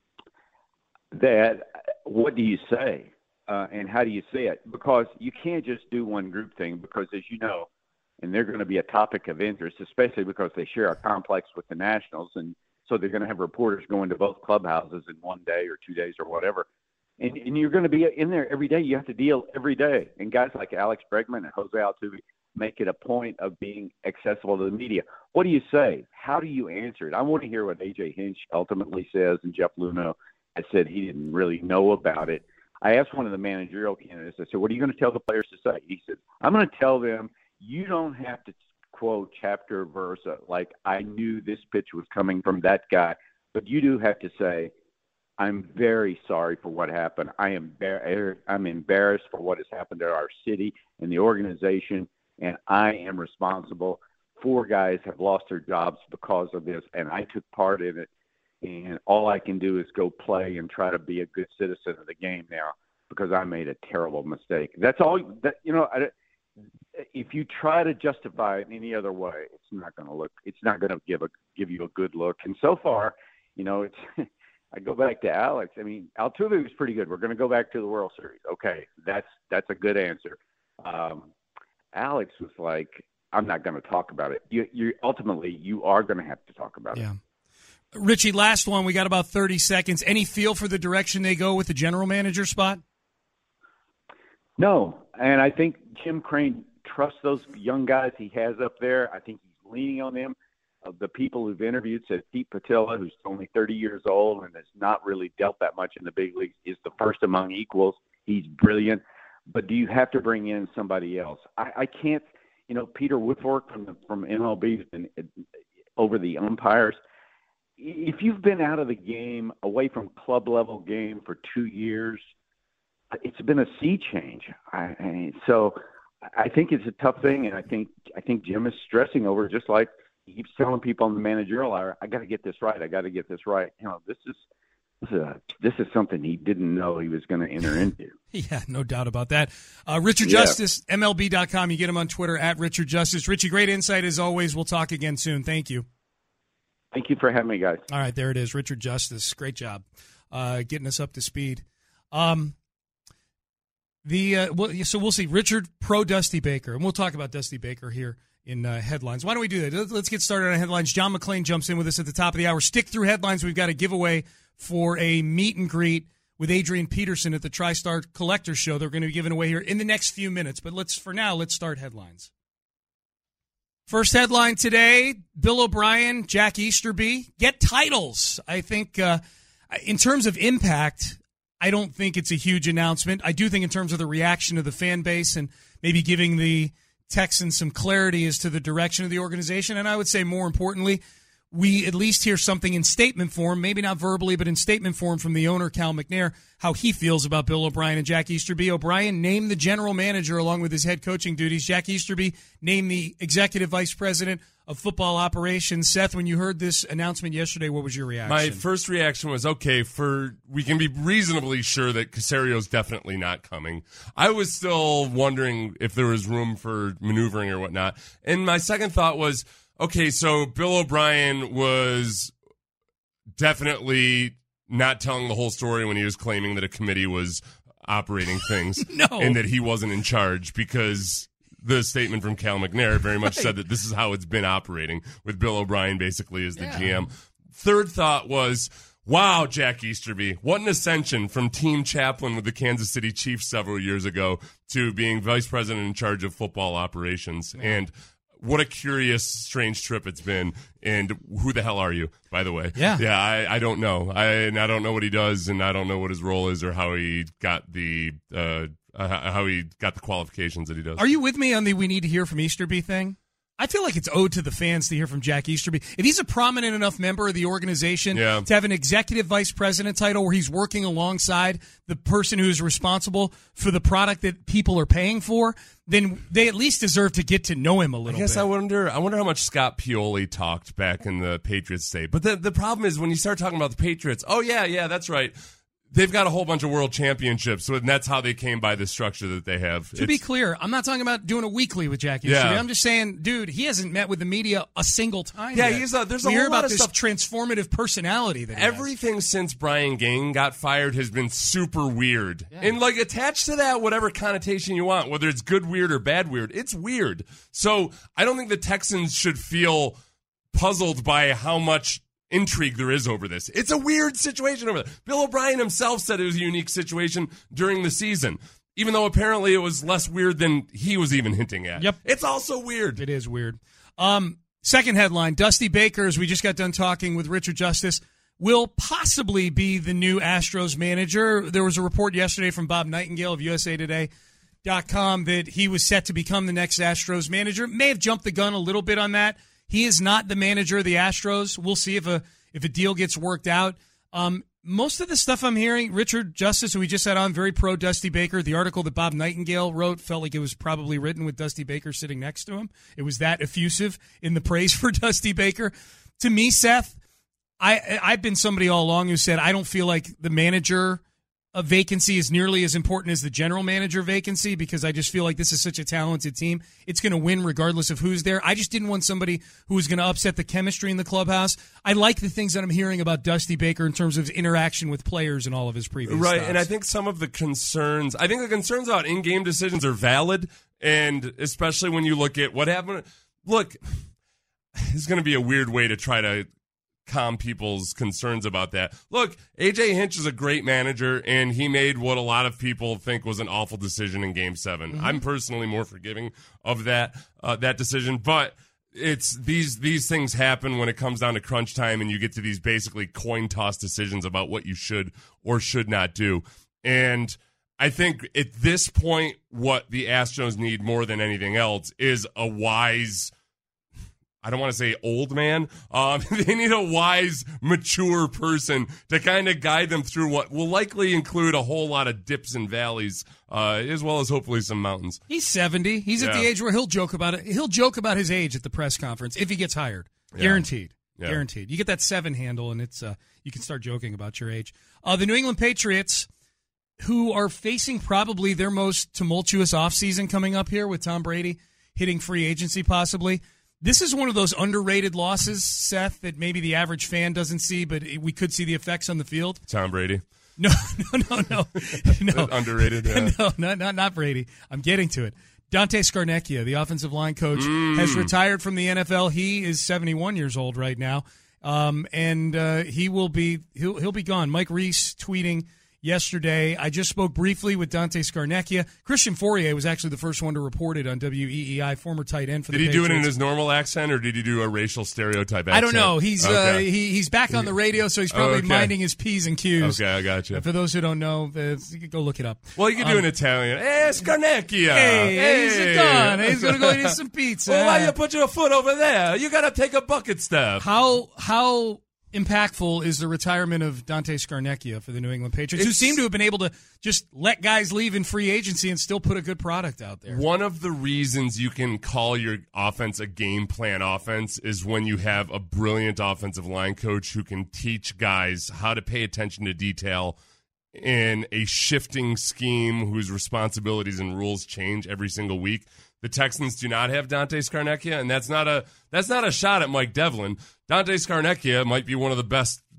That, what do you say? Uh, and how do you say it? Because you can't just do one group thing because, as you know, and they're going to be a topic of interest, especially because they share a complex with the Nationals. And so they're going to have reporters going to both clubhouses in one day or two days or whatever. And, and you're going to be in there every day. You have to deal every day. And guys like Alex Bregman and Jose Altuve make it a point of being accessible to the media. What do you say? How do you answer it? I want to hear what A J Hinch ultimately says, and Jeff Luhnow has said he didn't really know about it. I asked one of the managerial candidates, I said, what are you going to tell the players to say? He said, I'm going to tell them you don't have to quote chapter or verse like I knew this pitch was coming from that guy, but you do have to say, I'm very sorry for what happened. I am bar- I'm embarrassed for what has happened to our city and the organization, and I am responsible. Four guys have lost their jobs because of this, and I took part in it. And all I can do is go play and try to be a good citizen of the game now because I made a terrible mistake. That's all. That you know, I, if you try to justify it in any other way, it's not going to look. It's not going to give a give you a good look. And so far, you know, it's. I go back to Alex. I mean, Altuve was pretty good. We're going to go back to the World Series. Okay, that's that's a good answer. Um, Alex was like, I'm not going to talk about it. You, you ultimately you are going to have to talk about yeah. it. Richie, last one. We got about thirty seconds. Any feel for the direction they go with the general manager spot? No, and I think Jim Crane trusts those young guys he has up there. I think he's leaning on them. Of the people who've interviewed said Pete Patilla, who's only thirty years old and has not really dealt that much in the big leagues, is the first among equals. He's brilliant. But do you have to bring in somebody else? I, I can't, you know, Peter Woodfork from the, from M L B has been over the umpires. If you've been out of the game, away from club level game for two years, it's been a sea change. I, I, so I think it's a tough thing, and I think I think Jim is stressing over it, just like he keeps telling people on the managerial hour, I got to get this right. I got to get this right. You know, this is this is, a, this is something he didn't know he was going to enter into. Yeah, no doubt about that. Uh, Richard yeah. Justice, M L B dot com. You get him on Twitter at Richard Justice. Richie, great insight as always. We'll talk again soon. Thank you. Thank you for having me, guys. All right, there it is. Richard Justice. Great job uh, getting us up to speed. Um, the uh, well, so we'll see. Richard pro Dusty Baker, and we'll talk about Dusty Baker here in uh, headlines. Why don't we do that? Let's get started on headlines. John McClain jumps in with us at the top of the hour. Stick through headlines. We've got a giveaway for a meet and greet with Adrian Peterson at the TriStar Collector Show. They're going to be giving away here in the next few minutes. But let's for now, let's start headlines. First headline today, Bill O'Brien, Jack Easterby get titles. I think uh, in terms of impact, I don't think it's a huge announcement. I do think in terms of the reaction of the fan base and maybe giving the Texans some clarity as to the direction of the organization. And I would say more importantly, we at least hear something in statement form, maybe not verbally, but in statement form from the owner, Cal McNair, how he feels about Bill O'Brien and Jack Easterby. O'Brien named the general manager along with his head coaching duties. Jack Easterby named the executive vice president of football operations. Seth, when you heard this announcement yesterday, what was your reaction? My first reaction was, okay, for we can be reasonably sure that Casario's definitely not coming. I was still wondering if there was room for maneuvering or whatnot. And my second thought was, okay, so Bill O'Brien was definitely not telling the whole story when he was claiming that a committee was operating things no. and that he wasn't in charge, because the statement from Cal McNair very much right. said that this is how it's been operating, with Bill O'Brien basically as the yeah. G M. Third thought was, wow, Jack Easterby, what an ascension from team chaplain with the Kansas City Chiefs several years ago to being vice president in charge of football operations. Yeah. And what a curious, strange trip it's been. And who the hell are you, by the way? Yeah. Yeah, I, I don't know. I, and I don't know what he does, and I don't know what his role is or how he got the uh, uh, how he got the qualifications that he does. Are you with me on the we need to hear from Easterby thing? I feel like it's owed to the fans to hear from Jack Easterby. If he's a prominent enough member of the organization yeah. to have an executive vice president title where he's working alongside the person who's responsible for the product that people are paying for, then they at least deserve to get to know him a little bit. I guess bit. I wonder I wonder how much Scott Pioli talked back in the Patriots day. But the, the problem is when you start talking about the Patriots, oh, yeah, yeah, that's right. They've got a whole bunch of world championships, and that's how they came by the structure that they have. To it's, be clear, I'm not talking about doing a weekly with Jack Easterby. Yeah. I'm just saying, dude, he hasn't met with the media a single time Yeah, yet. he's a, there's a we whole hear lot about of this stuff. transformative personality that he Everything has. since Brian Gang got fired has been super weird. Yeah. And, like, attached to that, whatever connotation you want, whether it's good weird or bad weird, it's weird. So I don't think the Texans should feel puzzled by how much intrigue there is over this. It's a weird situation over there. Bill O'Brien himself said it was a unique situation during the season, even though apparently it was less weird than he was even hinting at. Yep. It's also weird. It is weird. Um, second headline, Dusty Baker, as we just got done talking with Richard Justice, will possibly be the new Astros manager. There was a report yesterday from Bob Nightingale of U S A Today dot com that he was set to become the next Astros manager. May have jumped the gun a little bit on that. He is not the manager of the Astros. We'll see if a if a deal gets worked out. Um, most of the stuff I'm hearing, Richard Justice, who we just had on, very pro Dusty Baker. The article that Bob Nightingale wrote felt like it was probably written with Dusty Baker sitting next to him. It was that effusive in the praise for Dusty Baker. To me, Seth, I I've been somebody all along who said I don't feel like the manager a vacancy is nearly as important as the general manager vacancy, because I just feel like this is such a talented team. It's going to win regardless of who's there. I just didn't want somebody who was going to upset the chemistry in the clubhouse. I like the things that I'm hearing about Dusty Baker in terms of interaction with players and all of his previous Right, stops. and I think some of the concerns, I think the concerns about in-game decisions are valid, and especially when you look at what happened. Look, it's going to be a weird way to try to calm people's concerns about that. Look, A J Hinch is a great manager, and he made what a lot of people think was an awful decision in Game Seven. Mm-hmm. I'm personally more forgiving of that uh, that decision, but it's these these things happen when it comes down to crunch time, and you get to these basically coin toss decisions about what you should or should not do. And I think at this point, what the Astros need more than anything else is a wise, I don't want to say old man. Um, they need a wise, mature person to kind of guide them through what will likely include a whole lot of dips and valleys, uh, as well as hopefully some mountains. He's seventy. He's yeah. at the age where he'll joke about it. He'll joke about his age at the press conference if he gets hired. Yeah. Guaranteed. Yeah. Guaranteed. You get that seven handle, and it's uh, you can start joking about your age. Uh, the New England Patriots, who are facing probably their most tumultuous offseason coming up here with Tom Brady hitting free agency possibly. This is one of those underrated losses, Seth, that maybe the average fan doesn't see, but we could see the effects on the field. Tom Brady. No, no, no, no. no. Underrated, yeah. No, not, not, not Brady. I'm getting to it. Dante Scarnecchia, the offensive line coach, mm. has retired from the N F L. He is seventy-one years old right now, um, and uh, he will be he'll, he'll be gone. Mike Reese tweeting yesterday. I just spoke briefly with Dante Scarnecchia. Christian Fourier was actually the first one to report it on W E E I, former tight end for did the Did he Patriots. do it in his normal accent, or did he do a racial stereotype accent? I don't know. He's okay. uh, he, he's back on the radio, so he's probably okay. minding his P's and Q's. Okay, I got you. And for those who don't know, uh, you can go look it up. Well, you can um, do an Italian. Hey, Scarnecchia. Hey, hey. he's done. He's going to go eat some pizza. Well, why you put your foot over there? You got to take a bucket step. How how impactful is the retirement of Dante Scarnecchia for the New England Patriots, it's, who seem to have been able to just let guys leave in free agency and still put a good product out there? One of the reasons you can call your offense a game plan offense is when you have a brilliant offensive line coach who can teach guys how to pay attention to detail in a shifting scheme whose responsibilities and rules change every single week. The Texans do not have Dante Scarnecchia, and that's not a that's not a shot at Mike Devlin. Dante Scarnecchia might be one of the best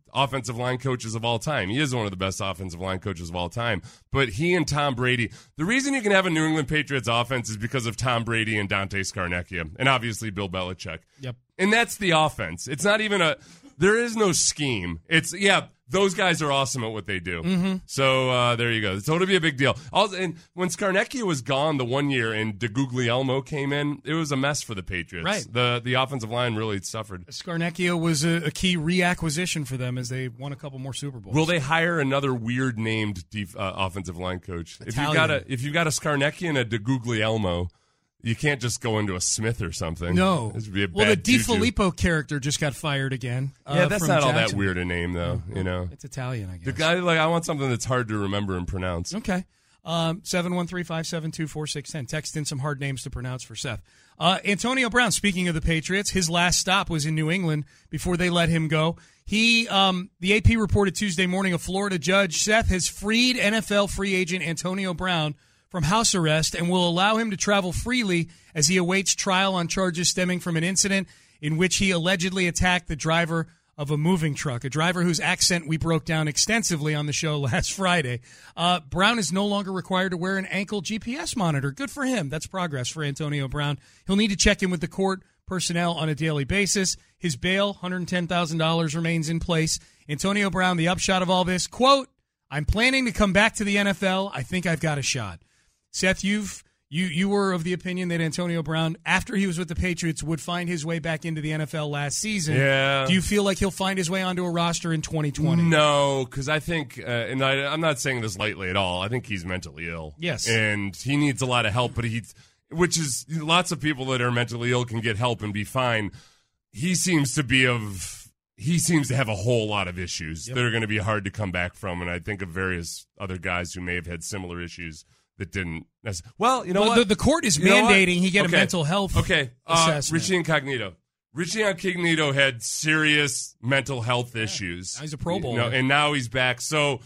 offensive line coaches of all time. He is one of the best offensive line coaches of all time. But he and Tom Brady, the reason you can have a New England Patriots offense is because of Tom Brady and Dante Scarnecchia, and obviously Bill Belichick. Yep. And that's the offense. It's not even a, there is no scheme. It's, yeah, those guys are awesome at what they do. Mm-hmm. So uh, there you go. So it'll be a big deal. Also, and when Scarnecchia was gone the one year and DeGuglielmo came in, it was a mess for the Patriots. Right. The the offensive line really suffered. Scarnecchia was a, a key reacquisition for them as they won a couple more Super Bowls. Will they hire another weird named def, uh, offensive line coach? Italian. If you got a if you got a Scarnecchia and a DeGuglielmo, you can't just go into a Smith or something. No. This would be a well, the bad juju. DiFilippo character just got fired again. Uh, Yeah, that's from not all that Jackson. weird a name though. You know, It's Italian, I guess. the guy like I want something that's hard to remember and pronounce. Okay. Um, seven one three, five seven two, four six one zero. Text in some hard names to pronounce for Seth. Uh, Antonio Brown, speaking of the Patriots, his last stop was in New England before they let him go. He, um, the A P reported Tuesday morning a Florida judge, Seth, has freed N F L free agent Antonio Brown from house arrest and will allow him to travel freely as he awaits trial on charges stemming from an incident in which he allegedly attacked the driver of a moving truck, a driver whose accent we broke down extensively on the show last Friday. Uh, Brown is no longer required to wear an ankle G P S monitor. Good for him. That's progress for Antonio Brown. He'll need to check in with the court personnel on a daily basis. His bail, one hundred ten thousand dollars, remains in place. Antonio Brown, the upshot of all this, quote, I'm planning to come back to the N F L. I think I've got a shot. Seth, you've you you were of the opinion that Antonio Brown, after he was with the Patriots, would find his way back into the N F L last season. Yeah. Do you feel like he'll find his way onto a roster in twenty twenty? No, because I think, uh, and I, I'm not saying this lightly at all. I think he's mentally ill. Yes. And he needs a lot of help, but he's, which is lots of people that are mentally ill can get help and be fine. He seems to be of, he seems to have a whole lot of issues Yep. that are going to be hard to come back from. And I think of various other guys who may have had similar issues that didn't. Well, you know Well, what? the, the court is You know what? mandating he get Okay. a mental health Okay, uh, assessment. Richie Incognito. Richie Incognito had serious mental health issues. He's a Pro You Bowler. know, and now he's back. So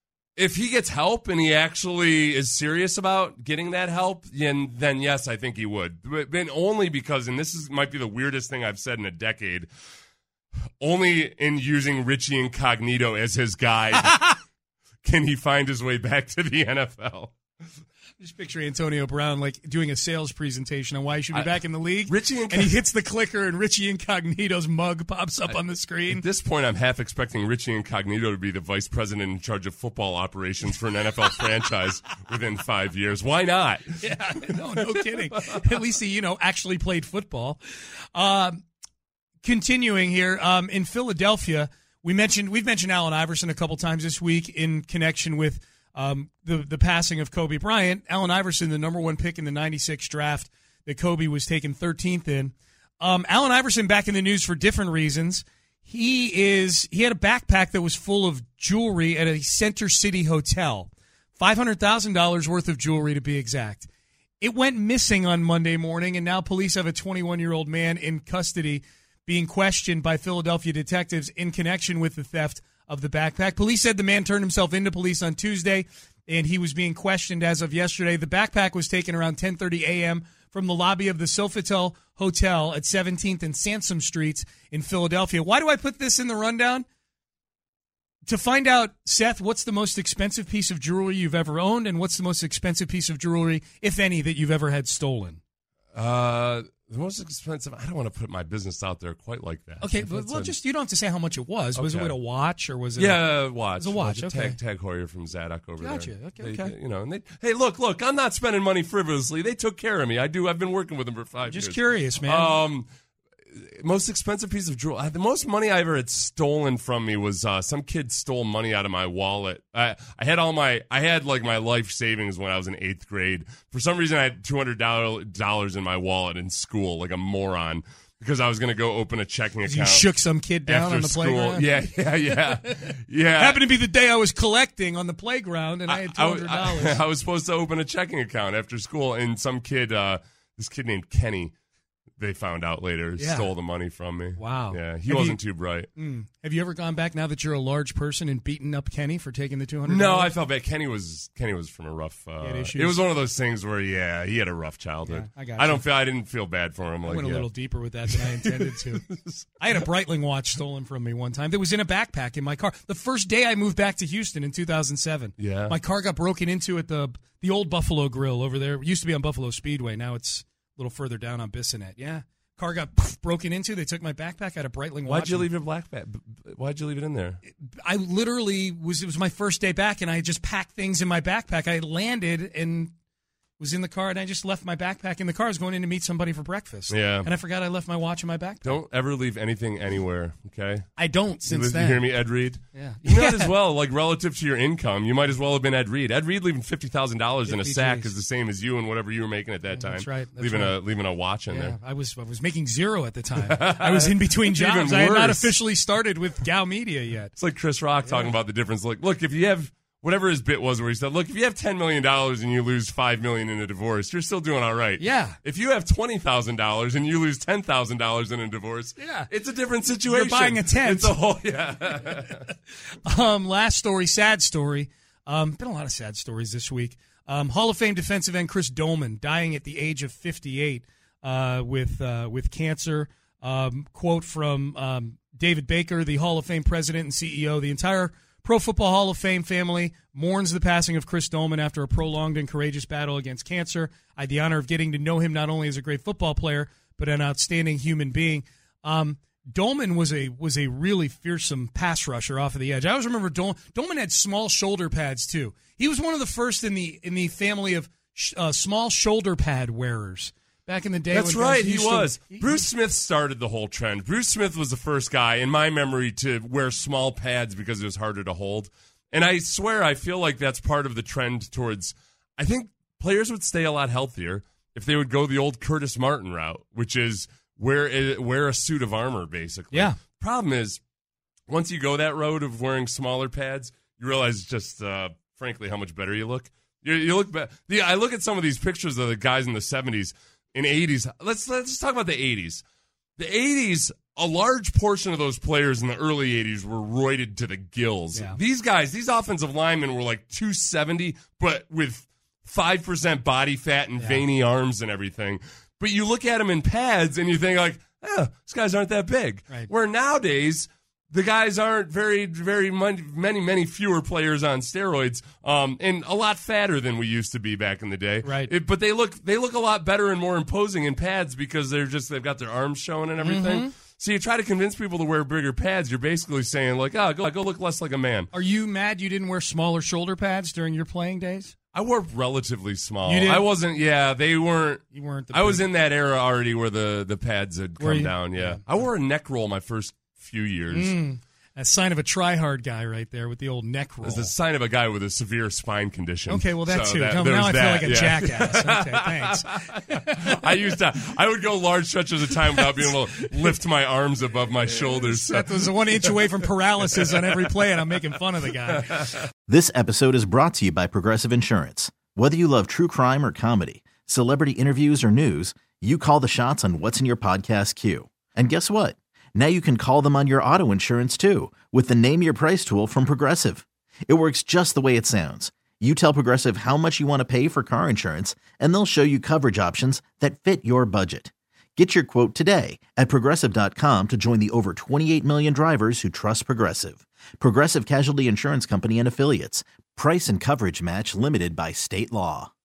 if he gets help and he actually is serious about getting that help, then, then yes, I think he would. But then only because, and this is might be the weirdest thing I've said in a decade, only in using Richie Incognito as his guide can he find his way back to the N F L. Just picture Antonio Brown like doing a sales presentation on why he should be I- back in the league. Richie Incog- and he hits the clicker and Richie Incognito's mug pops up on the screen. At this point, I'm half expecting Richie Incognito to be the vice president in charge of football operations for an N F L franchise within five years. Why not? Yeah, no, no kidding. At least he, you know, actually played football. Um, continuing here, um, in Philadelphia, we mentioned we've mentioned Allen Iverson a couple times this week in connection with um, the the passing of Kobe Bryant. Allen Iverson, the number one pick in the ninety-six draft that Kobe was taken thirteenth in. Um, Allen Iverson back in the news for different reasons. He is he had a backpack that was full of jewelry at a Center City hotel, five hundred thousand dollars worth of jewelry to be exact. It went missing on Monday morning, and now police have a twenty-one-year-old man in custody being questioned by Philadelphia detectives in connection with the theft of the backpack. Police said the man turned himself into police on Tuesday, and he was being questioned as of yesterday. The backpack was taken around ten thirty a.m. from the lobby of the Sofitel Hotel at seventeenth and Sansom Streets in Philadelphia. Why do I put this in the rundown? To find out, Seth, what's the most expensive piece of jewelry you've ever owned, and what's the most expensive piece of jewelry, if any, that you've ever had stolen? Uh, the most expensive. I don't want to put my business out there quite like that. Okay, If well, it's well a- just you don't have to say how much it was. Was Okay. it a watch or was it? yeah, watch. It was a watch, Like okay. Tag, Tag Heuer from Zadok over Gotcha. there. Okay, They- okay. they- you know, and they, hey, look, look. I'm not spending money frivolously. They took care of me. I do. I've been working with them for five Just years. curious, man. Um, most expensive piece of jewelry. The most money I ever had stolen from me was uh, some kid stole money out of my wallet. I I had all my I had like my life savings when I was in eighth grade. For some reason, I had two hundred dollars in my wallet in school, like a moron, because I was going to go open a checking account. you shook some kid down after on the school. playground? Yeah, yeah, yeah, yeah. Happened to be the day I was collecting on the playground, and I had two I, hundred I, dollars. I was supposed to open a checking account after school, and some kid, uh, this kid named Kenny, they found out later, Yeah. stole the money from me. Wow. Yeah, he Have wasn't you- too bright. Mm. Have you ever gone back now that you're a large person and beaten up Kenny for taking the two hundred? No, I felt bad. Kenny was Kenny was from a rough. Uh, He had issues? it was one of those things where, yeah, he had a rough childhood. Yeah, I got I you. don't feel. I didn't feel bad for him. I Like, went a yeah. little deeper with that than I intended to. I had a Breitling watch stolen from me one time that was in a backpack in my car. The first day I moved back to Houston in two thousand seven. Yeah. My car got broken into at the the old Buffalo Grill over there. It used to be on Buffalo Speedway. Now it's a little further down on Bissonnette. Yeah. Car got broken into. They took my backpack. I had a Breitling watch. Why'd you leave your black bag? Why'd you leave it in there? I literally was, it was my first day back, and I just packed things in my backpack. I landed and was in the car, and I just left my backpack in the car. I was going in to meet somebody for breakfast. Yeah. And I forgot I left my watch in my backpack. Don't ever leave anything anywhere, okay? I don't You, since li- then. you hear me, Ed Reed? Yeah. You might Yeah. as well, like, relative to your income, you might as well have been Ed Reed. Ed Reed leaving fifty thousand dollars in a fifty sack G's. is the same as you and whatever you were making at that Yeah, time. that's right, that's leaving right. a leaving a watch in Yeah, there. I was I was making zero at the time. I was in between It's even jobs. I had not worse. officially started with Gow Media yet. It's like Chris Rock talking about the difference. Like, look, if you have whatever his bit was where he said, look, if you have ten million dollars and you lose five million dollars in a divorce, you're still doing all right. Yeah. If you have twenty thousand dollars and you lose ten thousand dollars in a divorce, Yeah. it's a different situation. You're buying a tent. It's a whole, yeah. Um, last story, sad story. Um, been a lot of sad stories this week. Um, Hall of Fame defensive end Chris Doleman dying at the age of fifty-eight uh, with uh, with cancer. Um, quote from um, David Baker, the Hall of Fame president and C E O. The entire Pro Football Hall of Fame family mourns the passing of Chris Doleman after a prolonged and courageous battle against cancer. I had the honor of getting to know him not only as a great football player, but an outstanding human being. Um, Doleman was a was a really fearsome pass rusher off of the edge. I always remember Dol- Doleman had small shoulder pads too. He was one of the first in the in the family of sh- uh, small shoulder pad wearers back in the day. That's when guys right, he used to- was. he- Bruce Smith started the whole trend. Bruce Smith was the first guy, in my memory, to wear small pads because it was harder to hold. And I swear, I feel like that's part of the trend towards, I think players would stay a lot healthier if they would go the old Curtis Martin route, which is wear a, wear a suit of armor, basically. Yeah. Problem is, once you go that road of wearing smaller pads, you realize just, uh, frankly, how much better you look. You, you look better. Yeah, I look at some of these pictures of the guys in the seventies and eighties. Let's let's talk about the eighties. The eighties, a large portion of those players in the early eighties were roided to the gills. Yeah. These guys, these offensive linemen were like two seventy, but with five percent body fat and Yeah. veiny arms and everything. But you look at them in pads and you think like, oh, these guys aren't that big. Right. Where nowadays, the guys aren't very, very many, many, many fewer players on steroids, um, and a lot fatter than we used to be back in the day. Right. It- but they look, they look a lot better and more imposing in pads because they're just, they've got their arms showing and everything. Mm-hmm. So you try to convince people to wear bigger pads. You're basically saying like, oh, go, go look less like a man. Are you mad you didn't wear smaller shoulder pads during your playing days? I wore relatively small. You did? I wasn't. Yeah, they weren't. You weren't. The I was big- in that era already where the, the pads had Were come you? down. Yeah. Yeah. I wore a neck roll my first few years. Mm, a sign of a try-hard guy right there with the old neck roll. It's a sign of a guy with a severe spine condition. Okay, well, that So too. that- Now there's I feel that, like a yeah. jackass. Okay, thanks. I used to. I would go large stretches of time without being able to lift my arms above my shoulders. So. That was one inch away from paralysis on every play, and I'm making fun of the guy. This episode is brought to you by Progressive Insurance. Whether you love true crime or comedy, celebrity interviews or news, you call the shots on what's in your podcast queue. And guess what? Now you can call them on your auto insurance too with the Name Your Price tool from Progressive. It works just the way it sounds. You tell Progressive how much you want to pay for car insurance, and they'll show you coverage options that fit your budget. Get your quote today at Progressive dot com to join the over twenty-eight million drivers who trust Progressive. Progressive Casualty Insurance Company and Affiliates. Price and coverage match limited by state law.